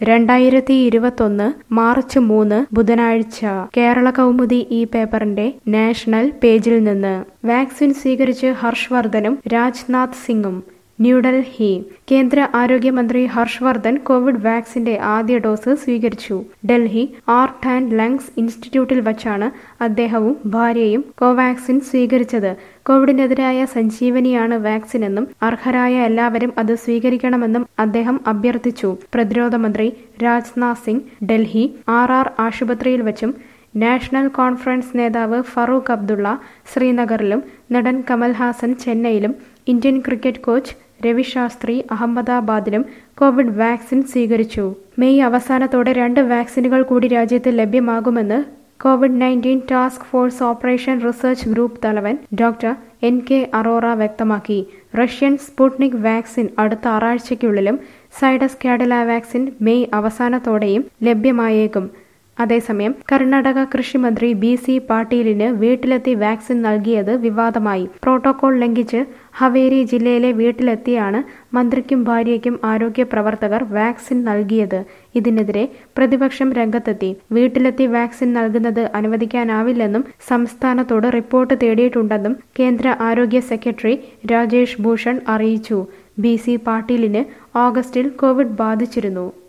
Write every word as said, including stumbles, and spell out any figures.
രണ്ടായിരത്തി ഇരുപത്തൊന്ന് മാർച്ച് മൂന്ന് ബുധനാഴ്ച കേരള കൗമുദി ഈ പേപ്പറിന്റെ നാഷണൽ പേജിൽ നിന്ന് വാക്സിൻ സ്വീകരിച്ച് ഹർഷ് വർദ്ധനും രാജ്നാഥ് സിംഗും ന്യൂഡൽഹി. കേന്ദ്ര ആരോഗ്യമന്ത്രി ഹർഷ് വർദ്ധൻ കോവിഡ് വാക്സിന്റെ ആദ്യ ഡോസ് സ്വീകരിച്ചു. ഡൽഹി ഹാർട്ട് ആൻഡ് ലങ്സ് ഇൻസ്റ്റിറ്റ്യൂട്ടിൽ വച്ചാണ് അദ്ദേഹവും ഭാര്യയും കോവാക്സിൻ സ്വീകരിച്ചത്. കോവിഡിനെതിരായ സഞ്ജീവനിയാണ് വാക്സിനെന്നും അർഹരായ എല്ലാവരും അത് സ്വീകരിക്കണമെന്നും അദ്ദേഹം അഭ്യർത്ഥിച്ചു. പ്രതിരോധ മന്ത്രി രാജ്നാഥ് സിംഗ് ഡൽഹി ആർ ആർ ആശുപത്രിയിൽ വച്ചും നാഷണൽ കോൺഫറൻസ് നേതാവ് ഫറൂഖ് അബ്ദുള്ള ശ്രീനഗറിലും നടൻ കമൽഹാസൻ ചെന്നൈയിലും Indian cricket coach Ravi Shastri അഹമ്മദാബാദിലും Covid vaccine സ്വീകരിച്ചു. മെയ് അവസാനത്തോടെ രണ്ട് വാക്സിനുകൾ കൂടി രാജ്യത്ത് ലഭ്യമാകുമെന്ന് Covid nineteen task force operation research group തലവൻ ഡോക്ടർ എൻ കെ അറോറ വ്യക്തമാക്കി. റഷ്യൻ സ്പുട്നിക് വാക്സിൻ അടുത്ത ആറാഴ്ചയ്ക്കുള്ളിലും സൈഡസ് കാഡില വാക്സിൻ മെയ് അവസാനത്തോടെയും ലഭ്യമായേക്കും. അതേസമയം കർണാടക കൃഷിമന്ത്രി ബി സി പാട്ടീലിന് വീട്ടിലെത്തി വാക്സിൻ നൽകിയത് വിവാദമായി. പ്രോട്ടോകോൾ ലംഘിച്ച് ഹവേരി ജില്ലയിലെ വീട്ടിലെത്തിയാണ് മന്ത്രിക്കും ഭാര്യയ്ക്കും ആരോഗ്യ പ്രവർത്തകർ വാക്സിൻ നൽകിയത്. ഇതിനെതിരെ പ്രതിപക്ഷം രംഗത്തെത്തി. വീട്ടിലെത്തി വാക്സിൻ നൽകുന്നത് അനുവദിക്കാനാവില്ലെന്നും സംസ്ഥാനത്തോട് റിപ്പോർട്ട് തേടിയിട്ടുണ്ടെന്നും കേന്ദ്ര ആരോഗ്യ സെക്രട്ടറി രാജേഷ് ഭൂഷൺ അറിയിച്ചു. ബി സി പാട്ടീലിന് ഓഗസ്റ്റിൽ കോവിഡ് ബാധിച്ചിരുന്നു.